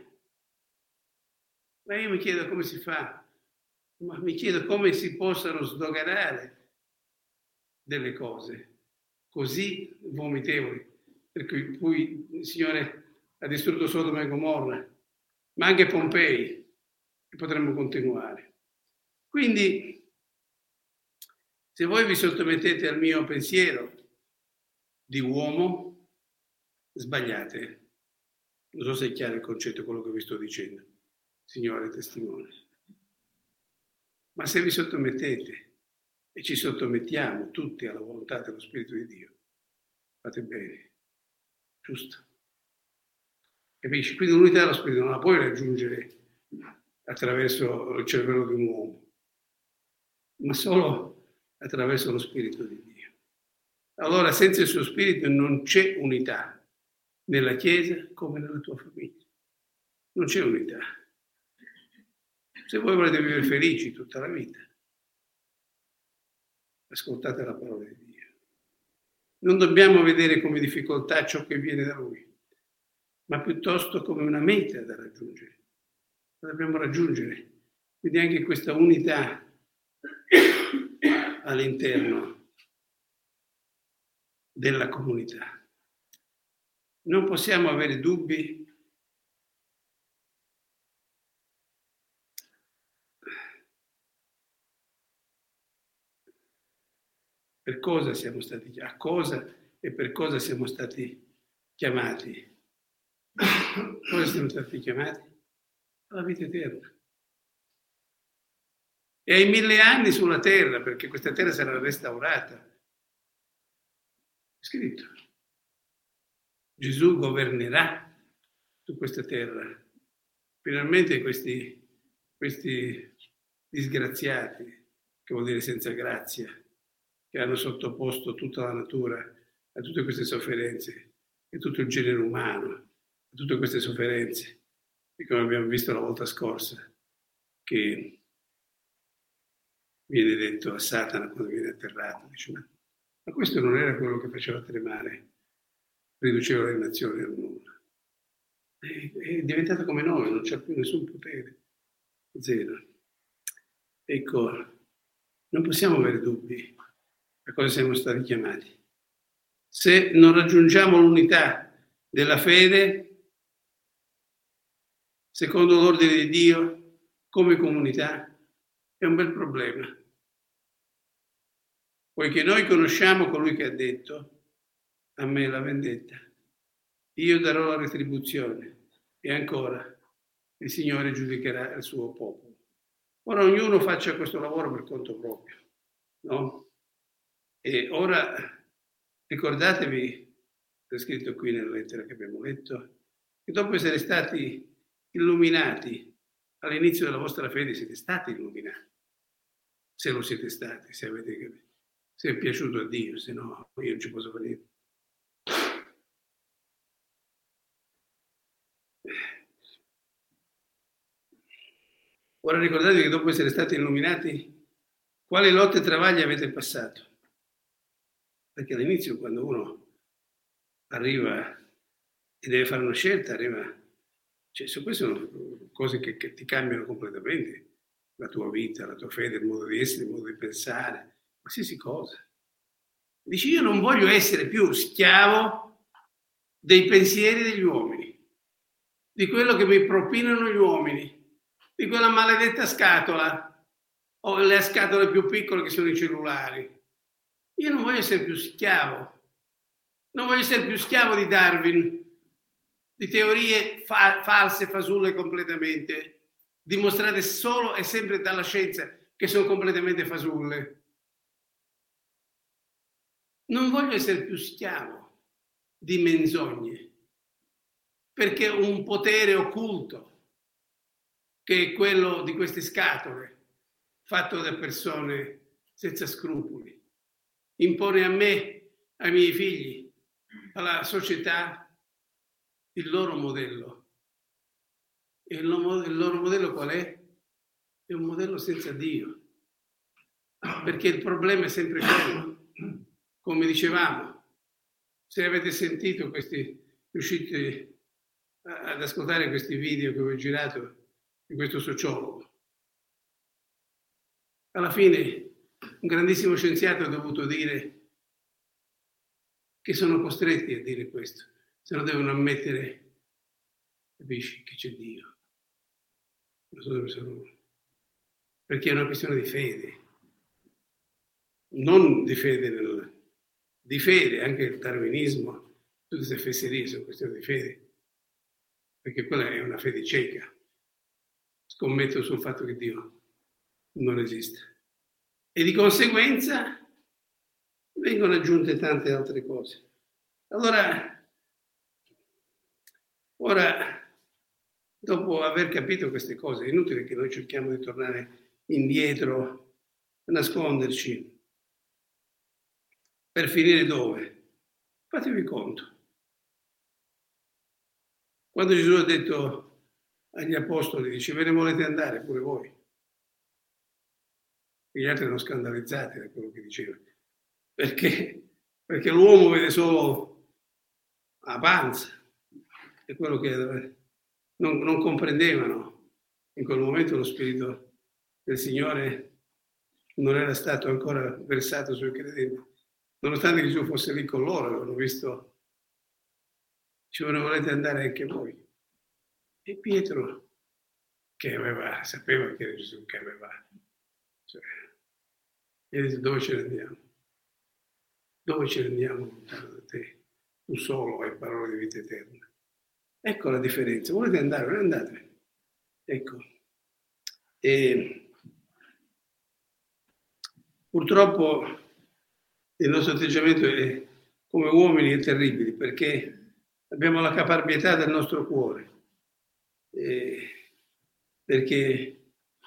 Ma io mi chiedo come si fa, ma mi chiedo come si possano sdoganare delle cose così vomitevoli, per cui il Signore ha distrutto Sodoma e Gomorra, ma anche Pompei, e potremmo continuare. Quindi, se voi vi sottomettete al mio pensiero di uomo, sbagliate. Non so se è chiaro il concetto, quello che vi sto dicendo, Signore testimone. Ma se vi sottomettete e ci sottomettiamo tutti alla volontà dello Spirito di Dio, fate bene, giusto? Capisci? Quindi l'unità dello Spirito non la puoi raggiungere attraverso il cervello di un uomo, ma solo attraverso lo Spirito di Dio. Allora, senza il suo Spirito non c'è unità nella Chiesa come nella tua famiglia. Non c'è unità. Se voi volete vivere felici tutta la vita, ascoltate la parola di Dio. Non dobbiamo vedere come difficoltà ciò che viene da Lui, ma piuttosto come una meta da raggiungere. La dobbiamo raggiungere. Quindi anche questa unità all'interno della comunità. Non possiamo avere dubbi per cosa siamo stati chiamati, a cosa e per cosa siamo stati chiamati. Cosa siamo stati chiamati? Alla vita eterna. E ai mille anni sulla terra, perché questa terra sarà restaurata. È scritto. Gesù governerà su questa terra. Finalmente questi, questi disgraziati, che vuol dire senza grazia, che hanno sottoposto tutta la natura a tutte queste sofferenze, e tutto il genere umano, a tutte queste sofferenze, e come abbiamo visto la volta scorsa, che viene detto a Satana quando viene atterrato, dice, ma, ma questo non era quello che faceva tremare, riduceva le nazioni al nulla. È, è diventato come noi, non c'è più nessun potere, zero. Ecco, non possiamo avere dubbi a cosa siamo stati chiamati. Se non raggiungiamo l'unità della fede, secondo l'ordine di Dio, come comunità, è un bel problema. Poiché noi conosciamo colui che ha detto, a me la vendetta, io darò la retribuzione, e ancora il Signore giudicherà il suo popolo. Ora ognuno faccia questo lavoro per conto proprio, no? E ora ricordatevi, è scritto qui nella lettera che abbiamo letto, che dopo essere stati illuminati all'inizio della vostra fede, siete stati illuminati. Se lo siete stati, se avete, se è piaciuto a Dio, se no io non ci posso venire. Ora ricordatevi che dopo essere stati illuminati, quali lotte e travagli avete passato? Perché all'inizio, quando uno arriva e deve fare una scelta, arriva, cioè, su queste sono cose che, che ti cambiano completamente la tua vita, la tua fede, il modo di essere, il modo di pensare, qualsiasi cosa. Dici, io non voglio essere più schiavo dei pensieri degli uomini, di quello che mi propinano gli uomini, di quella maledetta scatola, o le scatole più piccole che sono i cellulari. Io non voglio essere più schiavo, non voglio essere più schiavo di Darwin, di teorie fa- false, fasulle completamente, dimostrate solo e sempre dalla scienza che sono completamente fasulle. Non voglio essere più schiavo di menzogne, perché un potere occulto, che è quello di queste scatole, fatto da persone senza scrupoli, impone a me, ai miei figli, alla società, il loro modello. E il loro modello qual è? È un modello senza Dio. Perché il problema è sempre quello. Come dicevamo, se avete sentito questi, riuscite ad ascoltare questi video che ho girato di questo sociologo, alla fine un grandissimo scienziato ha dovuto dire che sono costretti a dire questo, se no devono ammettere, capisci, che c'è Dio. Non so dove sono. Perché è una questione di fede, non di fede, nel, di fede, anche il darwinismo, tutte queste fesserie sono questioni di fede, perché quella è una fede cieca. Scommetto sul fatto che Dio non esiste. E di conseguenza vengono aggiunte tante altre cose. Allora, ora, dopo aver capito queste cose, è inutile che noi cerchiamo di tornare indietro, a nasconderci, per finire dove? Fatevi conto. Quando Gesù ha detto agli apostoli, dice, ve ne volete andare pure voi? E gli altri erano scandalizzati da quello che diceva. Perché? Perché l'uomo vede solo la panza, è quello che non, non comprendevano. In quel momento lo Spirito del Signore non era stato ancora versato sui credenti. Nonostante Gesù fosse lì con loro, avevano visto, ci volete andare anche voi. E Pietro, che aveva, sapeva che era Gesù che aveva, cioè, e dice, dove ce ne andiamo? Dove ce ne andiamo lontano da te? Tu solo hai parole di vita eterna. Ecco la differenza. Volete andare? Non andate. Ecco. E purtroppo il nostro atteggiamento è, come uomini è terribile, perché abbiamo la caparbietà del nostro cuore. E perché,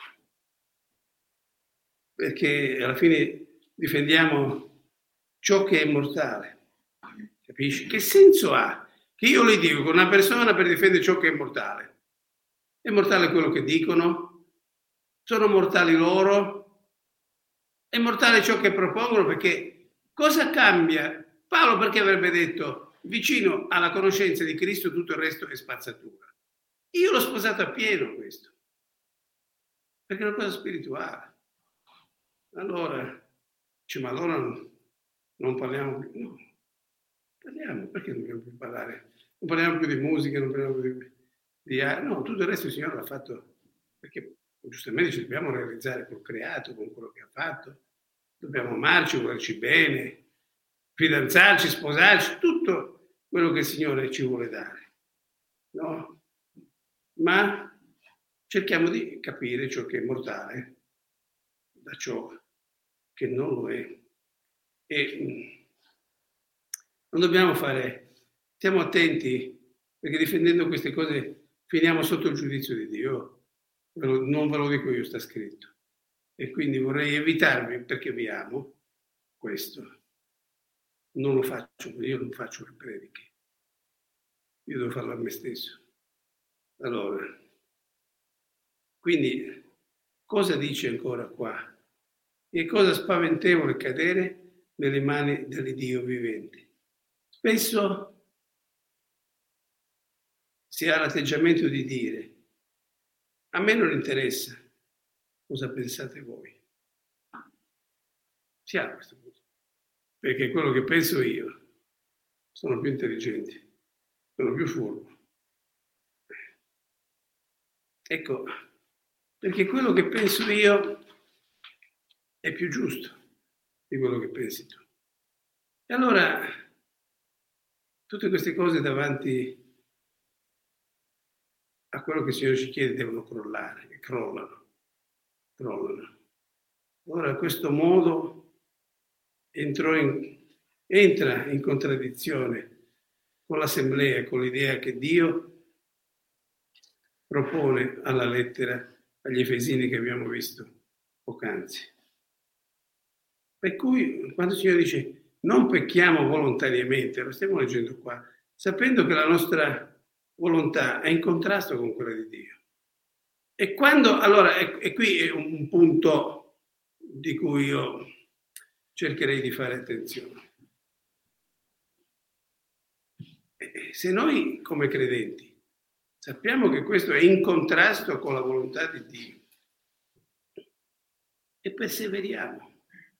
perché alla fine difendiamo ciò che è mortale. Capisci? Che senso ha? Che io le dico con una persona per difendere ciò che è mortale. È mortale quello che dicono? Sono mortali loro? È mortale ciò che propongono? Perché cosa cambia? Paolo perché avrebbe detto vicino alla conoscenza di Cristo tutto il resto è spazzatura. Io l'ho sposato appieno questo. Perché è una cosa spirituale. Allora, dice, ma allora non, non parliamo più? No. Parliamo, perché non dobbiamo più parlare? Non parliamo più di musica, non parliamo più di, di arte, no, tutto il resto il Signore l'ha fatto, perché giustamente ci dobbiamo realizzare col creato, con quello che ha fatto, dobbiamo amarci, volerci bene, fidanzarci, sposarci, tutto quello che il Signore ci vuole dare, no? Ma cerchiamo di capire ciò che è mortale da ciò che non lo è. E non dobbiamo fare, stiamo attenti, perché difendendo queste cose finiamo sotto il giudizio di Dio. Non ve lo dico io, sta scritto. E quindi vorrei evitarvi, perché vi amo, questo. Non lo faccio, io non faccio le prediche. Io devo farlo a me stesso. Allora, quindi, cosa dice ancora qua? È cosa spaventevole cadere nelle mani dell'Iddio vivente. Spesso si ha l'atteggiamento di dire, a me non interessa cosa pensate voi. Si ha questo punto, perché quello che penso io sono più intelligenti, sono più furbo. Ecco, perché quello che penso io è più giusto di quello che pensi tu. E allora, tutte queste cose davanti a quello che il Signore ci chiede devono crollare, e crollano, crollano. Allora, a questo modo entrò in, entra in contraddizione con l'assemblea, con l'idea che Dio propone alla lettera agli Efesini che abbiamo visto poc'anzi. Per cui quando il Signore dice non pecchiamo volontariamente, lo stiamo leggendo qua, sapendo che la nostra volontà è in contrasto con quella di Dio. E quando, allora, e, e qui è un, un punto di cui io cercherei di fare attenzione. E se noi come credenti sappiamo che questo è in contrasto con la volontà di Dio e perseveriamo,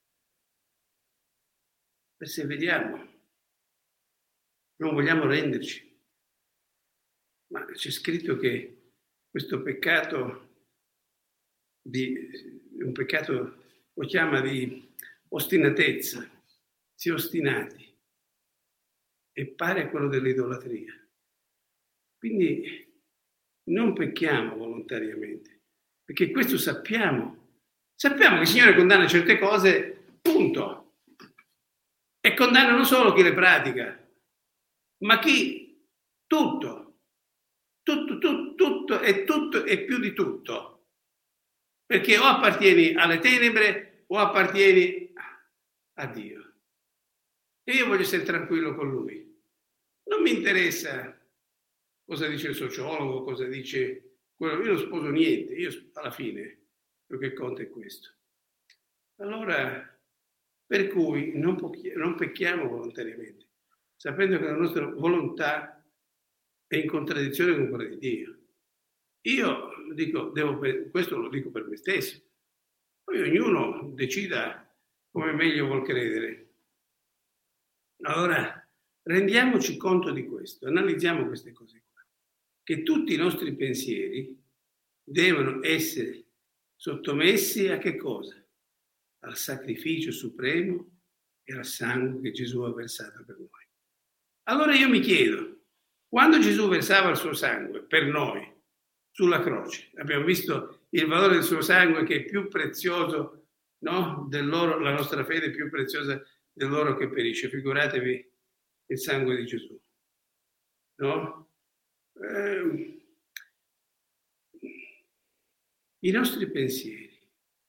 perseveriamo, non vogliamo renderci, ma c'è scritto che questo peccato di un peccato lo chiama di ostinatezza, si ostinati, e pare a quello dell'idolatria. Quindi non pecchiamo volontariamente, perché questo sappiamo. Sappiamo che il Signore condanna certe cose, punto. E condanna non solo chi le pratica, ma chi tutto. Tutto, tutto, tutto e tutto e più di tutto. Perché o appartieni alle tenebre o appartieni a Dio. E io voglio essere tranquillo con Lui. Non mi interessa cosa dice il sociologo, cosa dice quello. Io non sposo niente, io alla fine quello che conta è questo. Allora, per cui non, pochi, non pecchiamo volontariamente, sapendo che la nostra volontà è in contraddizione con quella di Dio. Io dico, devo, questo lo dico per me stesso, poi ognuno decida come meglio vuol credere. Allora, rendiamoci conto di questo, analizziamo queste cose qua, che tutti i nostri pensieri devono essere sottomessi a che cosa? Al sacrificio supremo e al sangue che Gesù ha versato per noi. Allora io mi chiedo, quando Gesù versava il suo sangue per noi sulla croce, abbiamo visto il valore del suo sangue che è più prezioso, no? Dell'oro, la nostra fede è più preziosa dell'oro che perisce, figuratevi il sangue di Gesù, no? Eh, I nostri pensieri,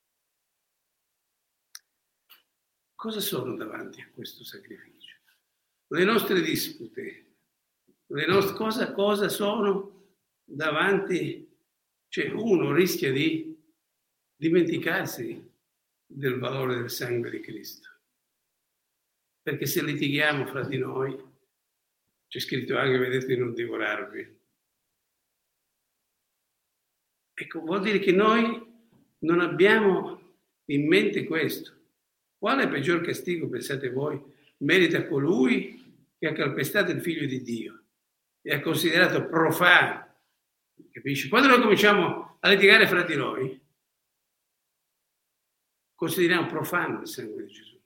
cosa sono davanti a questo sacrificio? Le nostre dispute, le nostre, cosa, cosa sono davanti? Cioè uno rischia di dimenticarsi del valore del sangue di Cristo. Perché se litighiamo fra di noi, c'è scritto anche, vedete, di non divorarvi. Ecco, vuol dire che noi non abbiamo in mente questo. Quale peggior castigo, pensate voi, merita colui che ha calpestato il Figlio di Dio e ha considerato profano? Capisci? Quando noi cominciamo a litigare fra di noi, consideriamo profano il sangue di Gesù.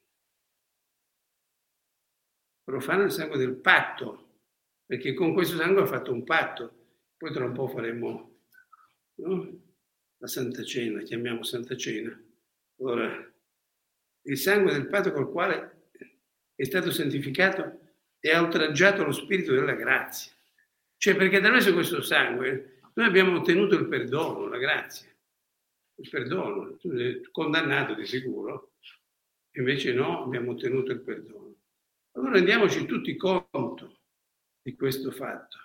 Profano il sangue del patto, perché con questo sangue ha fatto un patto. Poi tra un po' faremo, no? La Santa Cena, chiamiamo Santa Cena. Allora, il sangue del patto col quale è stato santificato e ha oltraggiato lo spirito della grazia. Cioè, perché attraverso questo sangue noi abbiamo ottenuto il perdono, la grazia. Il perdono. Tu sei condannato di sicuro, invece no, abbiamo ottenuto il perdono. Allora rendiamoci tutti conto di questo fatto,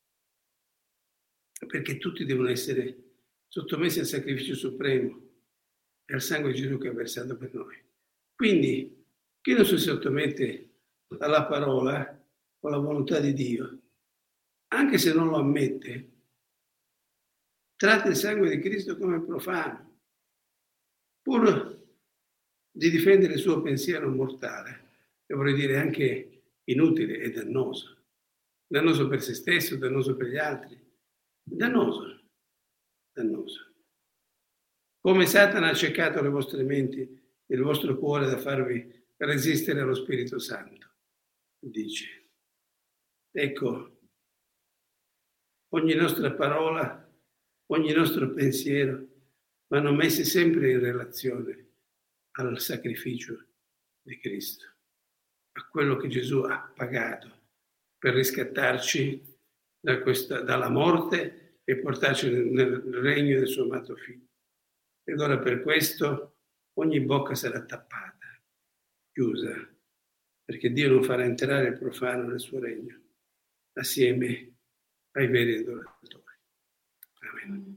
perché tutti devono essere sottomessi al sacrificio supremo e al sangue di Gesù che ha versato per noi. Quindi chi non si sottomette alla parola o alla volontà di Dio, anche se non lo ammette, tratta il sangue di Cristo come profano, pur di difendere il suo pensiero mortale, e vorrei dire anche inutile e dannoso. Dannoso per se stesso, dannoso per gli altri. Dannoso, dannoso. Come Satana ha accecato le vostre menti e il vostro cuore da farvi resistere allo Spirito Santo, dice. Ecco, ogni nostra parola, ogni nostro pensiero vanno messi sempre in relazione al sacrificio di Cristo. a quello che Gesù ha pagato per riscattarci da questa, dalla morte e portarci nel, nel regno del suo amato Figlio. Ed ora per questo ogni bocca sarà tappata, chiusa, perché Dio non farà entrare il profano nel suo regno, assieme ai veri adoratori. Amen.